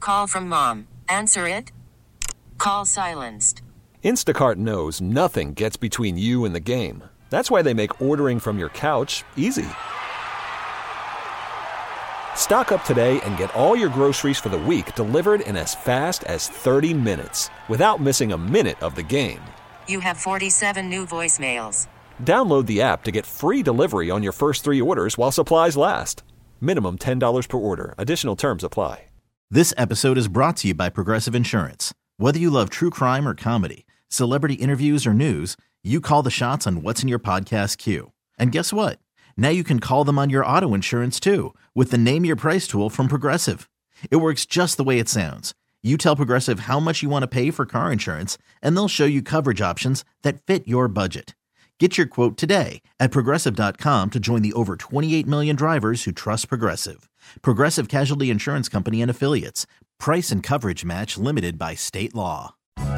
Call from mom. Answer it. Call silenced. Instacart knows nothing gets between you and the game. That's why they make ordering from your couch easy. Stock up today and get all your groceries for the week delivered in as fast as 30 minutes without missing a minute of the game. You have 47 new voicemails. Download the app to get free delivery on your first 3 orders while supplies last. Minimum $10 per order. Additional terms apply. This episode is brought to you by Progressive Insurance. Whether you love true crime or comedy, celebrity interviews or news, you call the shots on what's in your podcast queue. And guess what? Now you can call them on your auto insurance too with the Name Your Price tool from Progressive. It works just the way it sounds. You tell Progressive how much you want to pay for car insurance, and they'll show you coverage options that fit your budget. Get your quote today at Progressive.com to join the over 28 million drivers who trust Progressive. Progressive Casualty Insurance Company and Affiliates. Price and coverage match limited by state law.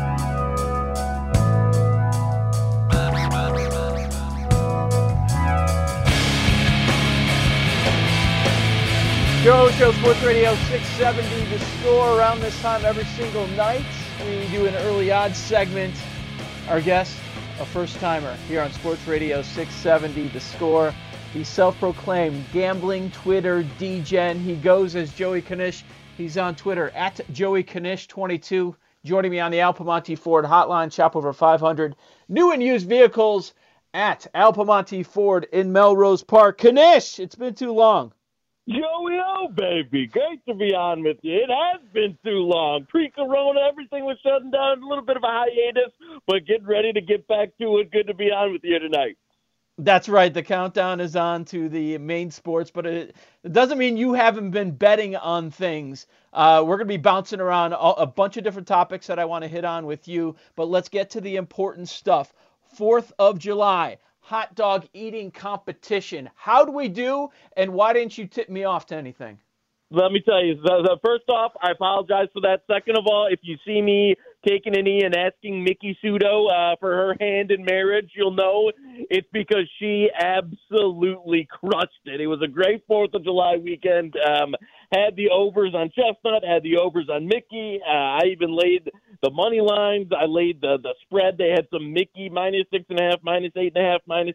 Joe Show, Sports Radio 670, The Score. Around this time every single night, we do an early odds segment. Our guest, a first-timer here on Sports Radio 670, The Score. The self-proclaimed gambling Twitter degen. He goes as Joey Knish. He's on Twitter at Joey Knish22. Joining me on the Al Piemonte Ford hotline, shop over 500 new and used vehicles at Al Piemonte Ford in Melrose Park. Knish, it's been too long. Joey, oh, baby, great to be on with you. It has been too long. Pre-corona, everything was shutting down, a little bit of a hiatus, but getting ready to get back to it. Good to be on with you tonight. That's right. The countdown is on to the main sports, but it doesn't mean you haven't been betting on things. We're going to be bouncing around a bunch of different topics that I want to hit on with you, but let's get to the important stuff. 4th of July, hot dog eating competition. How do we do, and why didn't you tip me off to anything? Let me tell you, first off, I apologize for that. Second of all, if you see me taking a knee and asking Miki Sudo for her hand in marriage, you'll know it's because she absolutely crushed it. It was a great 4th of July weekend. Had the overs on Chestnut, had the overs on Mickey. I even laid the money lines. I laid the spread. They had some Mickey minus 6.5, minus 8.5, minus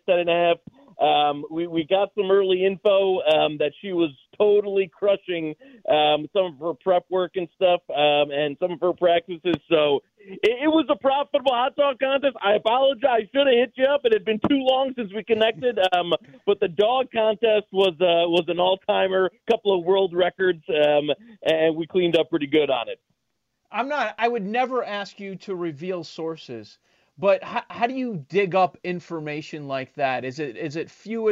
10.5. We got some early info that she was totally crushing some of her prep work and stuff and some of her practices. So it was a profitable hot dog contest. I apologize. Should have hit you up. It had been too long since we connected. But the dog contest was an all-timer, couple of world records, and we cleaned up pretty good on it. I would never ask you to reveal sources, but how do you dig up information like that? Is it through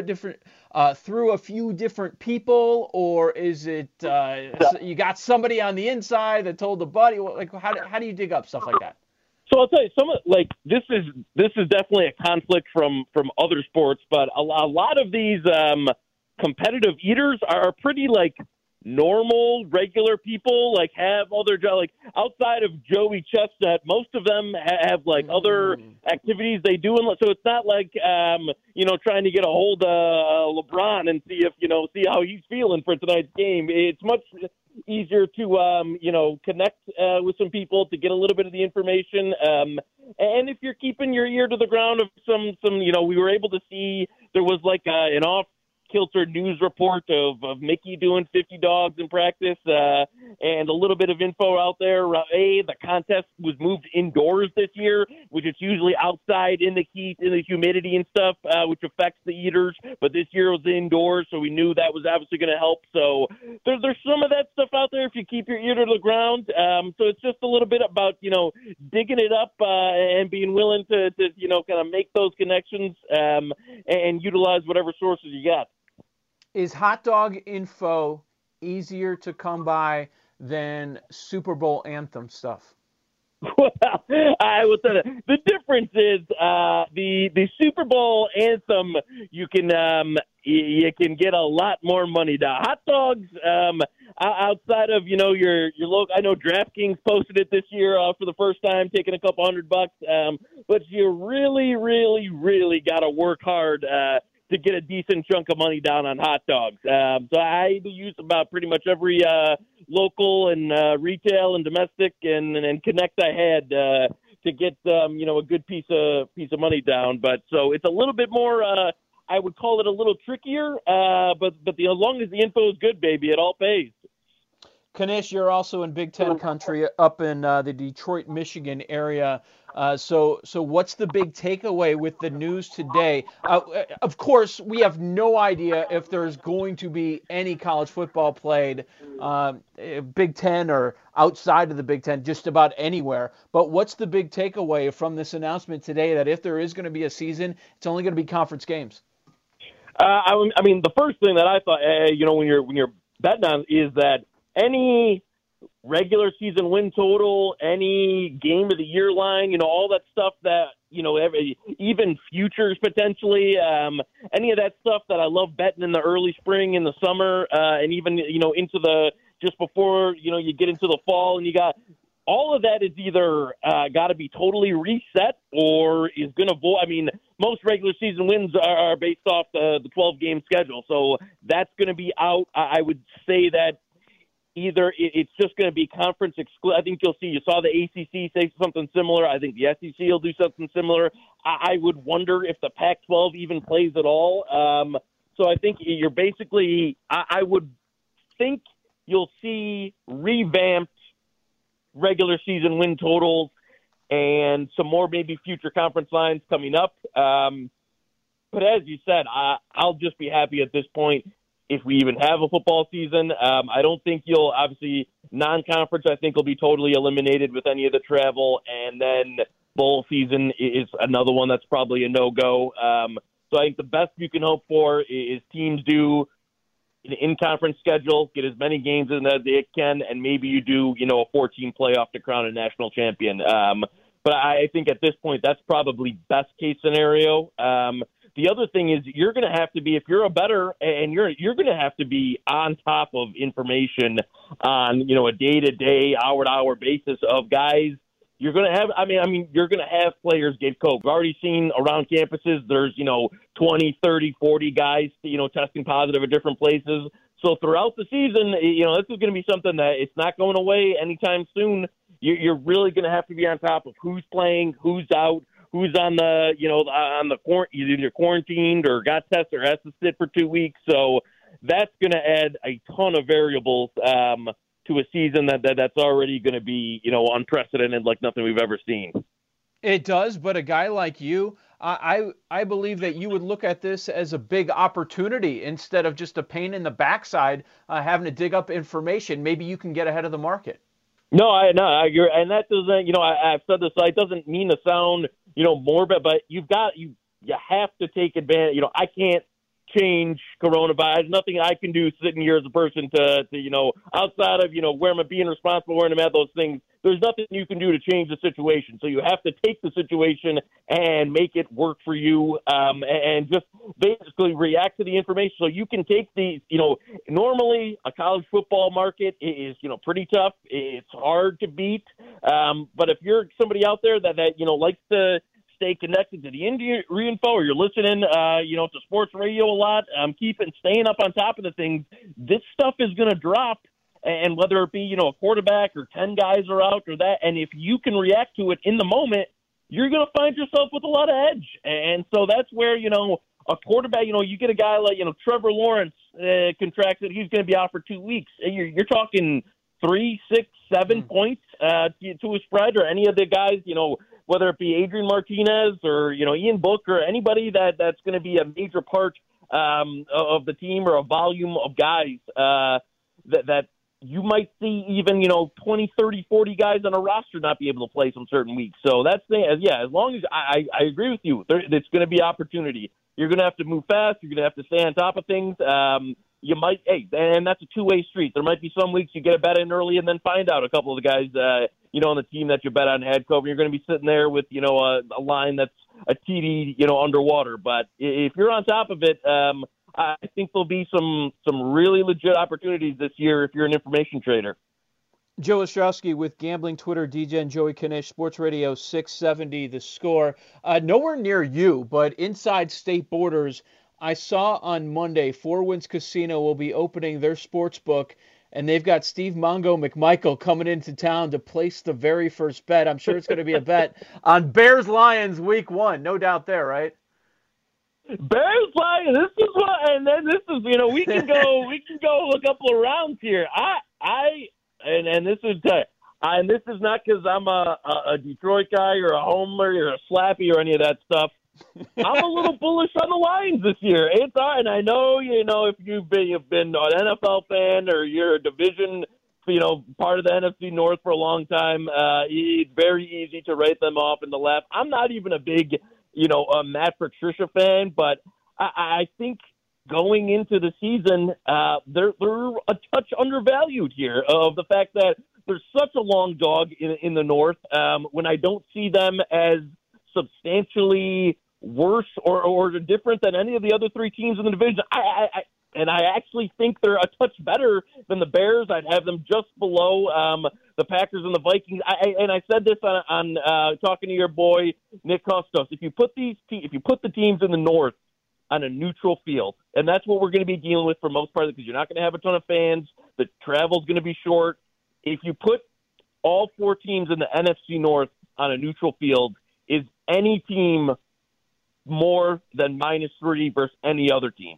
a few different people, or is it you got somebody on the inside that told a buddy? Like how do you dig up stuff like that? So I'll tell you, this is definitely a conflict from other sports, but a lot of these competitive eaters are pretty normal, regular people, have all their job. Outside of Joey Chestnut, most of them have other activities they do. So it's not trying to get a hold of LeBron and see how he's feeling for tonight's game. It's much easier to, connect with some people to get a little bit of the information. And if you're keeping your ear to the ground of some, we were able to see there was an off-kilter news report of Mickey doing 50 dogs in practice and a little bit of info out there. The contest was moved indoors this year, which is usually outside in the heat, in the humidity and stuff, which affects the eaters. But this year it was indoors, so we knew that was obviously going to help. So there's some of that stuff out there if you keep your ear to the ground. So it's just a little bit about, digging it up and being willing to kind of make those connections and utilize whatever sources you got. Is hot dog info easier to come by than Super Bowl anthem stuff? Well, I will tell you, the difference is the Super Bowl anthem, you can get a lot more money down. Hot dogs, outside of your local, I know DraftKings posted it this year for the first time, taking a couple $100, but you really, really, really got to work hard to get a decent chunk of money down on hot dogs. So I use about pretty much every local and retail and domestic and connect I had to get a good piece of money down. But so it's a little bit more. I would call it a little trickier, but as long as the info is good, baby, it all pays. Kanish, you're also in Big Ten country up in the Detroit, Michigan area. So what's the big takeaway with the news today? Of course, we have no idea if there's going to be any college football played, Big Ten or outside of the Big Ten, just about anywhere. But what's the big takeaway from this announcement today that if there is going to be a season, it's only going to be conference games? I mean, the first thing that I thought, when you're betting on is that any regular season win total, any game of the year line, all that stuff that, even futures potentially, any of that stuff that I love betting in the early spring, in the summer, and even, into the, just before, you get into the fall, and you got all of that is either got to be totally reset or is going to I mean, most regular season wins are based off the 12-game schedule. So that's going to be out. I would say that either it's just going to be conference exclusive. I think you saw the ACC say something similar. I think the SEC will do something similar. I would wonder if the Pac-12 even plays at all. So I think you're basically, I would think you'll see revamped regular season win totals and some more maybe future conference lines coming up. But as you said, I'll just be happy at this point if we even have a football season. I don't think you'll, obviously, non-conference I think will be totally eliminated with any of the travel, and then bowl season is another one that's probably a no-go. So I think the best you can hope for is teams do an in-conference schedule, get as many games in as they can, and maybe you do, a 14 playoff to crown a national champion. But I think at this point that's probably best-case scenario. The other thing is you're going to have to be, if you're a bettor, and you're going to have to be on top of information on, a day-to-day, hour-to-hour basis of guys. You're going to have, you're going to have players get COVID. We've already seen around campuses there's, 20, 30, 40 guys, testing positive at different places. So throughout the season, this is going to be something that it's not going away anytime soon. You're really going to have to be on top of who's playing, who's out, who's on the, on the either quarantined or got tested or has to sit for 2 weeks. So that's going to add a ton of variables to a season that's already going to be, unprecedented, like nothing we've ever seen. It does, but a guy like you, I believe that you would look at this as a big opportunity instead of just a pain in the backside, having to dig up information. Maybe you can get ahead of the market. No, and that doesn't, I've said this, it doesn't mean to sound, morbid, but you have to take advantage. I can't change coronavirus. There's nothing I can do sitting here as a person to outside of, being responsible, wearing them at those things. There's nothing you can do to change the situation. So you have to take the situation and make it work for you, and just basically react to the information. So you can take normally a college football market is, pretty tough. It's hard to beat. But if you're somebody out there that likes to stay connected to the injury info, or you're listening, to sports radio a lot, staying up on top of the things, this stuff is going to drop. And whether it be, a quarterback or 10 guys are out or that, and if you can react to it in the moment, you're going to find yourself with a lot of edge. And so that's where, a quarterback, you get a guy like, Trevor Lawrence contracted, he's going to be out for 2 weeks. You're talking 3, 6, 7 points to a spread, or any of the guys, whether it be Adrian Martinez or, Ian Book or anybody that's going to be a major part of the team, or a volume of guys that you might see even, 20, 30, 40 guys on a roster not be able to play some certain weeks. So that's as long as I agree with you, it's going to be opportunity. You're going to have to move fast. You're going to have to stay on top of things. You might, and that's a two-way street. There might be some weeks you get a bet in early and then find out a couple of the guys, on the team that you bet on had COVID. You're going to be sitting there with, a line that's a TD, underwater. But if you're on top of it, I think there'll be some really legit opportunities this year if you're an information trader. Joe Ostrowski with Gambling Twitter, DJ and Joey Kanish, Sports Radio 670, The Score. Nowhere near you, but inside state borders, I saw on Monday, Four Winds Casino will be opening their sports book, and they've got Steve Mongo McMichael coming into town to place the very first bet. I'm sure it's going to be a bet on Bears-Lions Week 1. No doubt there, right? Bears-Lions. This is what, and then this is, we can go a couple of rounds here. And this is. And this is not because I'm a Detroit guy or a homer or a slappy or any of that stuff. I'm a little bullish on the Lions this year. It's all right. And I know, if you've been an NFL fan or you're a division, part of the NFC North for a long time, it's very easy to write them off in the left. I'm not even a big, a Matt Patricia fan, but I think going into the season, they're a touch undervalued here of the fact that there's such a long dog in the North when I don't see them as substantially worse or different than any of the other three teams in the division. I actually think they're a touch better than the Bears. I'd have them just below the Packers and the Vikings. I said this on talking to your boy Nick Costos. If you put the teams in the North on a neutral field, and that's what we're going to be dealing with for most part, because you're not going to have a ton of fans. The travel's going to be short. If you put all four teams in the NFC North on a neutral field, is any team more than -3 versus any other team?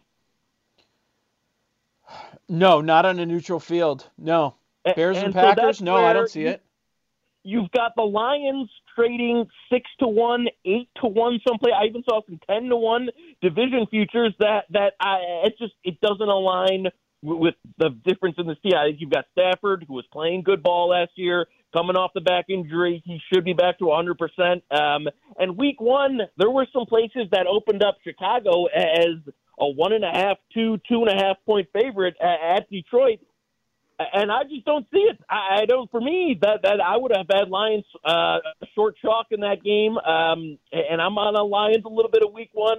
No, not on a neutral field. No. Bears and Packers? No, I don't see it. You've got the Lions trading 6-1, 8-1 someplace. I even saw some 10-1 division futures it doesn't align with the difference in the team. I think you've got Stafford, who was playing good ball last year, coming off the back injury. He should be back to 100%. And Week 1, there were some places that opened up Chicago as a 1.5, 2.5 point favorite at Detroit. And I just don't see it. I don't. For me, that I would have had Lions short chalk in that game. And I'm on the Lions a little bit of Week 1.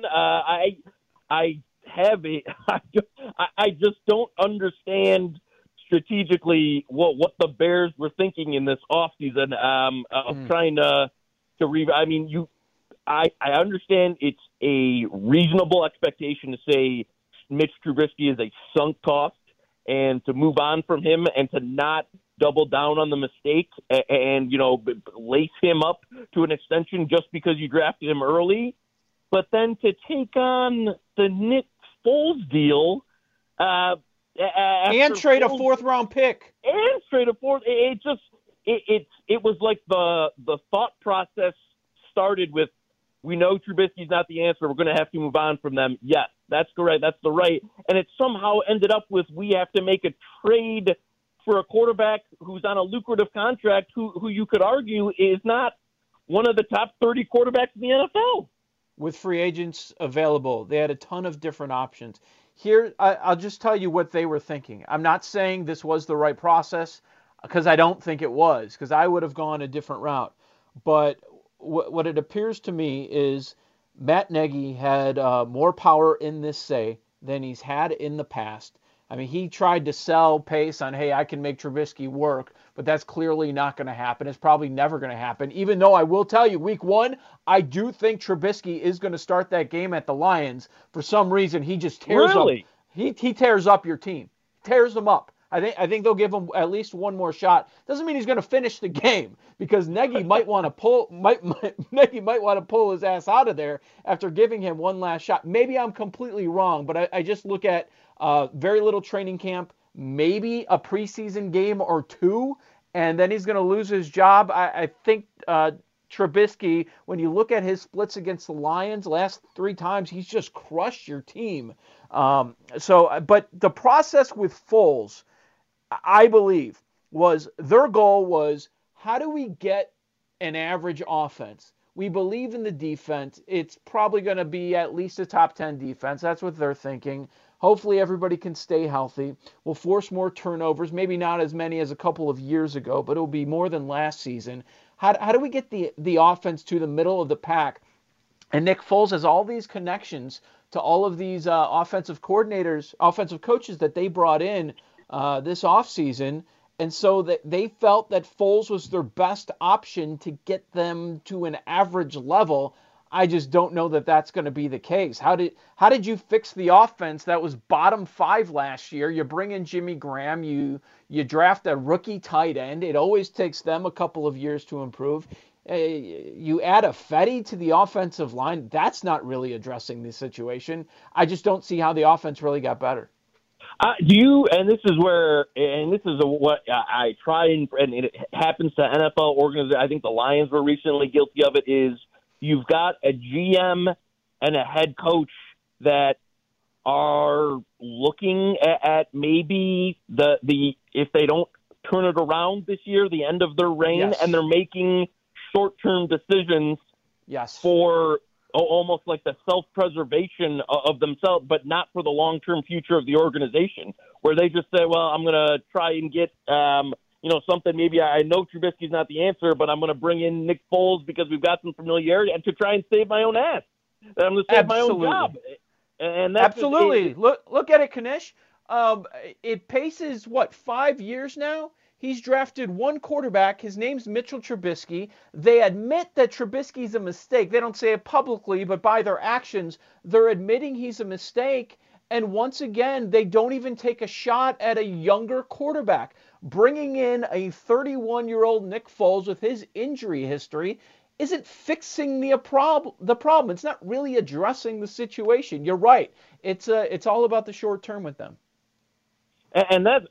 I just don't understand strategically what the Bears were thinking in this offseason of trying to I understand it's a reasonable expectation to say Mitch Trubisky is a sunk cost and to move on from him and to not double down on the mistake and lace him up to an extension just because you drafted him early. But then to take on the Nick Foles deal and trade a fourth-round pick. And trade a fourth. It was like the thought process started with, we know Trubisky's not the answer. We're going to have to move on from them. Yes, that's correct. That's the right. And it somehow ended up with, we have to make a trade for a quarterback who's on a lucrative contract who you could argue is not one of the top 30 quarterbacks in the NFL. With free agents available, they had a ton of different options. Here, I'll just tell you what they were thinking. I'm not saying this was the right process, because I don't think it was, because I would have gone a different route. But what it appears to me is Matt Nagy had more power in this say than he's had in the past. I mean, he tried to sell Pace on, hey, I can make Trubisky work, but that's clearly not going to happen. It's probably never going to happen, even though I will tell you, Week 1, I do think Trubisky is going to start that game at the Lions. For some reason, he just tears up. He tears up your team, tears them up. I think they'll give him at least one more shot. Doesn't mean he's going to finish the game, because Nagy might want to pull Nagy might want to pull his ass out of there after giving him one last shot. Maybe I'm completely wrong, but I just look at very little training camp, maybe a preseason game or two, and then he's going to lose his job. I think Trubisky, when you look at his splits against the Lions, last 3 times, he's just crushed your team. But the process with Foles, I believe, was their goal was, how do we get an average offense? We believe in the defense. It's probably going to be at least a top 10 defense. That's what they're thinking. Hopefully everybody can stay healthy. We'll force more turnovers, maybe not as many as a couple of years ago, but it'll be more than last season. How do we get the offense to the middle of the pack? And Nick Foles has all these connections to all of these offensive coordinators, offensive coaches that they brought in this offseason. And so that they felt that Foles was their best option to get them to an average level. I just don't know that that's going to be the case. How did you fix the offense that was bottom 5 last year? You bring in Jimmy Graham, you draft a rookie tight end. It always takes them a couple of years to improve. You add a Fetty to the offensive line. That's not really addressing the situation. I just don't see how the offense really got better. This is what I try and it happens to NFL organizations. I think the Lions were recently guilty of it. Is you've got a GM and a head coach that are looking at maybe the if they don't turn it around this year, the end of their reign, Yes. and they're making short-term decisions Yes. for almost like the self-preservation of themselves, but not for the long-term future of the organization, where they just say, well, I'm going to try and get something. Maybe I know Trubisky's not the answer, but I'm going to bring in Nick Foles because we've got some familiarity and to try and save my own ass. I'm going to save my own job. And that's Absolutely. Look at it, Kanish. It paces, 5 years now? He's drafted one quarterback. His name's Mitchell Trubisky. They admit that Trubisky's a mistake. They don't say it publicly, but by their actions, they're admitting he's a mistake. And once again, they don't even take a shot at a younger quarterback. Bringing in a 31-year-old Nick Foles with his injury history isn't fixing the problem. It's not really addressing the situation. You're right. It's all about the short term with them. And that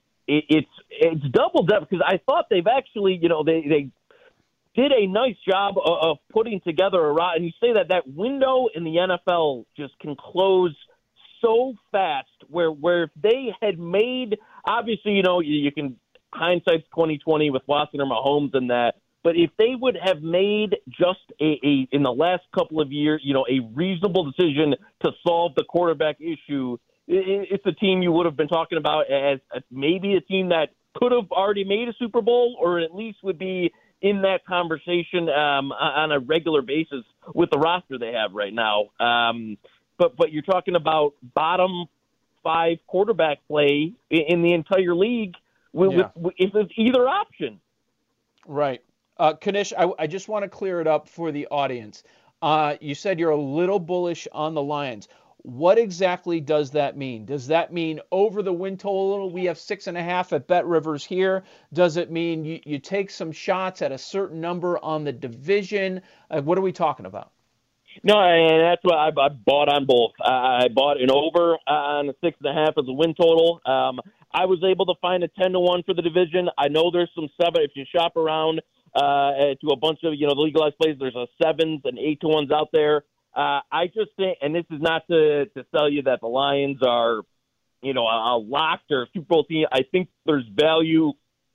it's doubled up because I thought they've actually, they did a nice job of putting together a roster. And you say that window in the NFL just can close so fast where if they had made, obviously, you can hindsight's 2020 with Watson or Mahomes and that, but if they would have made just in the last couple of years, a reasonable decision to solve the quarterback issue, it's a team you would have been talking about as maybe a team that could have already made a Super Bowl or at least would be in that conversation on a regular basis with the roster they have right now. But you're talking about bottom 5 quarterback play in the entire league if it's either option. Right. Kanish, I just want to clear it up for the audience. You said you're a little bullish on the Lions. What exactly does that mean? Does that mean over the win total, we have 6.5 at Bet Rivers here? Does it mean you take some shots at a certain number on the division? What are we talking about? No, and that's what I bought on both. I bought an over on a 6.5 as a win total. I was able to find a 10-1 for the division. I know there's some 7. If you shop around to a bunch of the legalized plays, there's a 7s and 8-1s out there. I just think, and this is not to tell you that the Lions are, a locked or Super Bowl team. I think there's value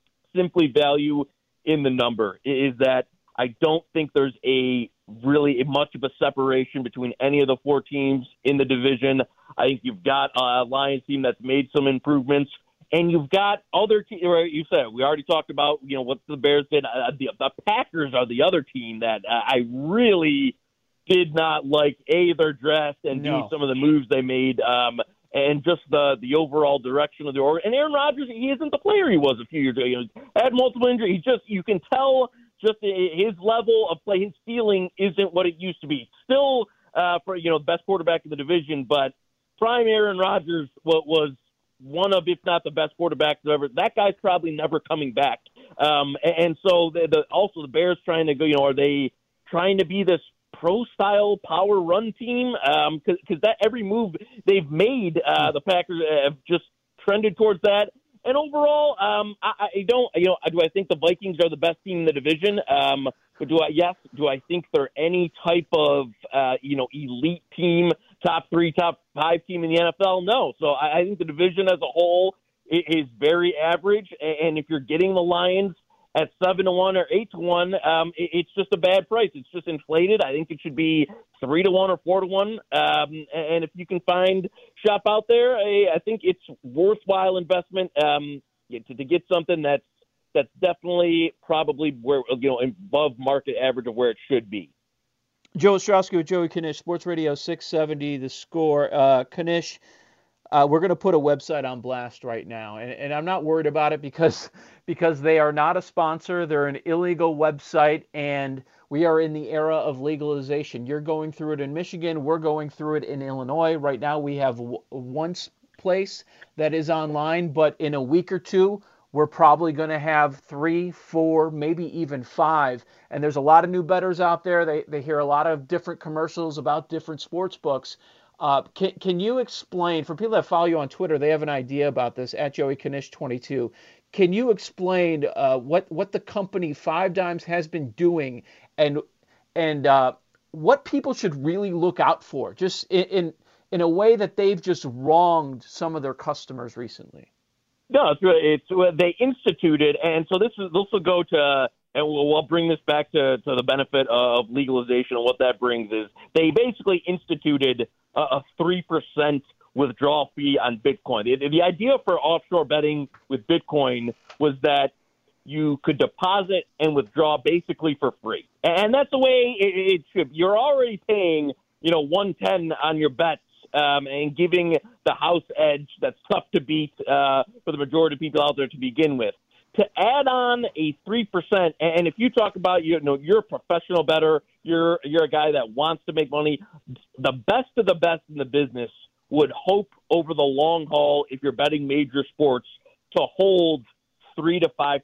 in the number. Is that I don't think there's really much of a separation between any of the 4 teams in the division. I think you've got a Lions team that's made some improvements, and you've got other teams. You said we already talked about what the Bears did. The Packers are the other team that I really did not like their dress and do some of the moves they made, and just the overall direction of the org. And Aaron Rodgers, he isn't the player he was a few years ago. He had multiple injuries. You can tell just his level of play, his ceiling isn't what it used to be. Still, for the best quarterback in the division, but prime Aaron Rodgers was one of, if not the best quarterbacks ever. That guy's probably never coming back. And so also the Bears trying to go. Are they trying to be this pro-style power run team? Because that every move they've made, the Packers have just trended towards that. And overall, I don't. Do I think the Vikings are the best team in the division? But yes. Do I think they're any type of elite team, top 3, top 5 team in the NFL? No. So I think the division as a whole is very average. And if you're getting the Lions at 7-1 or 8-1, it's just a bad price. It's just inflated. I think it should be 3-1 or 4-1. And if you can find shop out there, I think it's worthwhile investment to get something that's definitely probably where above market average of where it should be. Joe Ostrowski with Joey Kanish, Sports Radio 670, The Score. Kanish, we're going to put a website on blast right now, and I'm not worried about it because they are not a sponsor. They're an illegal website, and we are in the era of legalization. You're going through it in Michigan. We're going through it in Illinois. Right now we have one place that is online, but in a week or two, we're probably going to have 3, 4, maybe even 5. And there's a lot of new bettors out there. They hear a lot of different commercials about different sports books. Can you explain, for people that follow you on Twitter, they have an idea about this, at Joey Knish 22. Can you explain what the company Five Dimes has been doing and what people should really look out for, just in a way that they've just wronged some of their customers recently? No, it's they instituted, and so this will go to, and we'll bring this back to the benefit of legalization, and what that brings is they basically instituted a 3% withdrawal fee on Bitcoin. The idea for offshore betting with Bitcoin was that you could deposit and withdraw basically for free, and that's the way it should. You're already paying 110 on your bets. And giving the house edge that's tough to beat for the majority of people out there to begin with. To add on a 3%, and if you talk about you're a professional bettor, you're a guy that wants to make money. The best of the best in the business would hope over the long haul, if you're betting major sports, to hold 3 to 5%.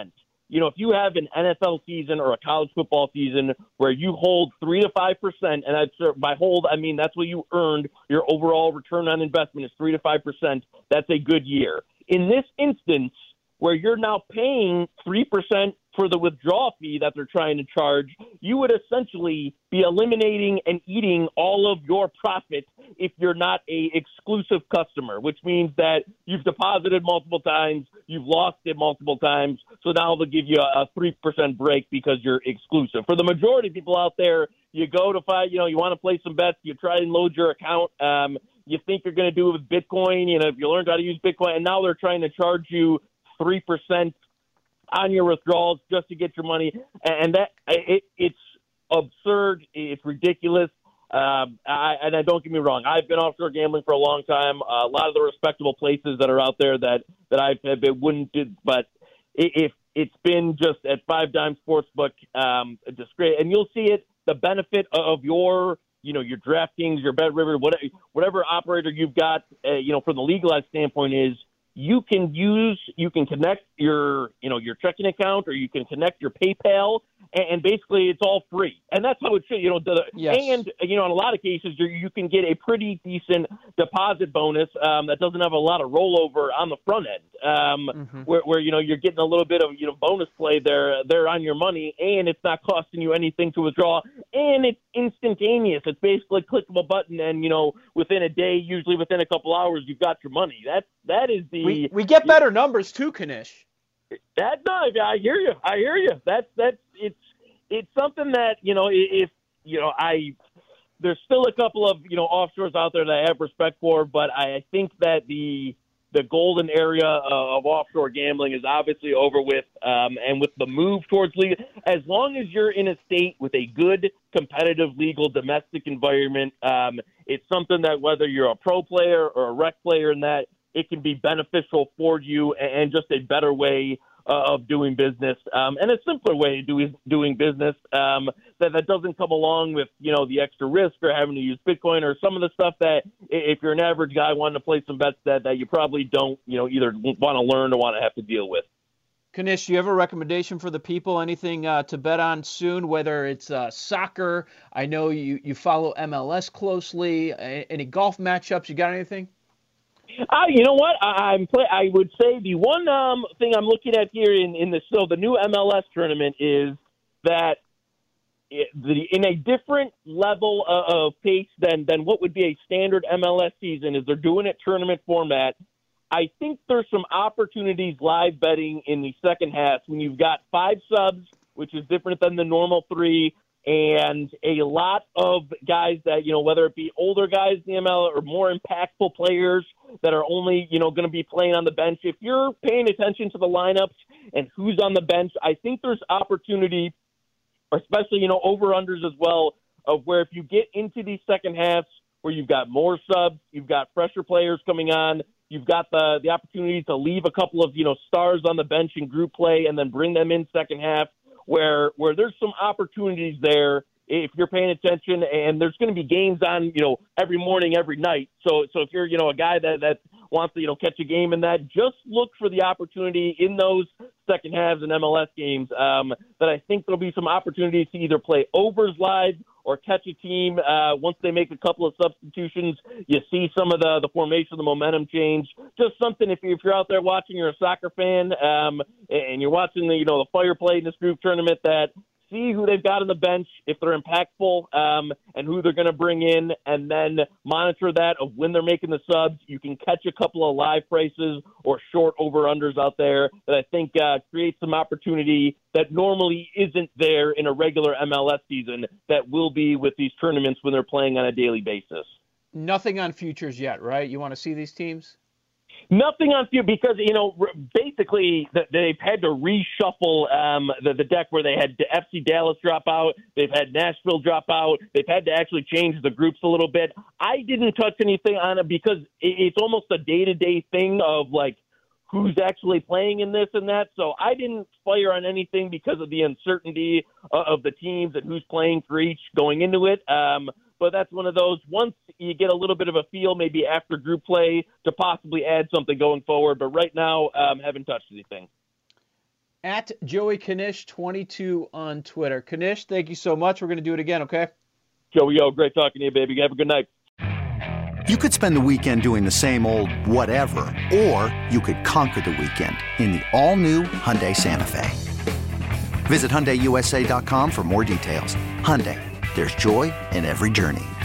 If you have an NFL season or a college football season where you hold 3 to 5%, and by hold, I mean that's what you earned, your overall return on investment is 3 to 5%, that's a good year. In this instance, where you're now paying 3% for the withdrawal fee that they're trying to charge, you would essentially be eliminating and eating all of your profit if you're not a exclusive customer, which means that you've deposited multiple times, you've lost it multiple times, so now they'll give you a 3% break because you're exclusive. For the majority of people out there, you go to find, you want to play some bets, you try and load your account, you think you're going to do it with Bitcoin, if you learned how to use Bitcoin, and now they're trying to charge you 3% on your withdrawals just to get your money, and it's absurd. It's ridiculous. And don't get me wrong, I've been offshore gambling for a long time. A lot of the respectable places that are out there that I've been wouldn't do, but if it's been just at Five Dimes Sportsbook, disgrace, and you'll see it. The benefit of your your DraftKings, your BetRivers, whatever operator you've got, from the legalized standpoint is. You can connect your checking account, or you can connect your PayPal, and basically it's all free. And that's how it should, Yes. And, in a lot of cases, you can get a pretty decent deposit bonus that doesn't have a lot of rollover on the front end, where you're getting a little bit of, bonus play there on your money, and it's not costing you anything to withdraw, and it's instantaneous. It's basically click of a button, and, within a day, usually within a couple hours, you've got your money. That is the... We get better numbers too, Knish. I hear you. It's something that there's still a couple of offshores out there that I have respect for, but I think that the golden area of offshore gambling is obviously over with, and with the move towards legal, as long as you're in a state with a good competitive legal domestic environment, it's something that whether you're a pro player or a rec player in that, it can be beneficial for you and just a better way of doing business, and a simpler way of doing business that doesn't come along with the extra risk or having to use Bitcoin or some of the stuff that if you're an average guy wanting to play some bets that you probably don't either want to learn or want to have to deal with. Knish, do you have a recommendation for the people? Anything to bet on soon, whether it's soccer? I know you follow MLS closely. Any golf matchups? You got anything? You know what? I would say the one thing I'm looking at here in the new MLS tournament is that in a different level of pace than what would be a standard MLS season, is they're doing it tournament format. I think there's some opportunities live betting in the second half when you've got 5 subs, which is different than the normal 3. And a lot of guys that, whether it be older guys in the ML or more impactful players that are only, going to be playing on the bench. If you're paying attention to the lineups and who's on the bench, I think there's opportunity, especially, over-unders as well, of where if you get into these second halves where you've got more subs, you've got fresher players coming on, you've got the opportunity to leave a couple of, stars on the bench in group play and then bring them in second half, where there's some opportunities there if you're paying attention, and there's going to be games on, every morning, every night. So if you're, a guy that wants to, catch a game in that, just look for the opportunity in those second halves and MLS games that I think there'll be some opportunities to either play overs live or catch a team once they make a couple of substitutions. You see some of the formation, the momentum change. Just something, if you're out there watching, you're a soccer fan, and you're watching the fire play in this group tournament, that see who they've got on the bench, if they're impactful, and who they're going to bring in, and then monitor that of when they're making the subs. You can catch a couple of live prices or short over-unders out there that I think create some opportunity that normally isn't there in a regular MLS season that will be with these tournaments when they're playing on a daily basis. Nothing on futures yet, right? You want to see these teams? Nothing on few because, basically they've had to reshuffle the deck where they had FC Dallas drop out. They've had Nashville drop out. They've had to actually change the groups a little bit. I didn't touch anything on it because it's almost a day-to-day thing of, like, who's actually playing in this and that. So I didn't fire on anything because of the uncertainty of the teams and who's playing for each going into it. But that's one of those, once you get a little bit of a feel, maybe after group play, to possibly add something going forward. But right now, haven't touched anything. At Joey Knish 22 on Twitter. Knish, thank you so much. We're going to do it again, okay? Joey, great talking to you, baby. Have a good night. You could spend the weekend doing the same old whatever, or you could conquer the weekend in the all-new Hyundai Santa Fe. Visit HyundaiUSA.com for more details. Hyundai. There's joy in every journey.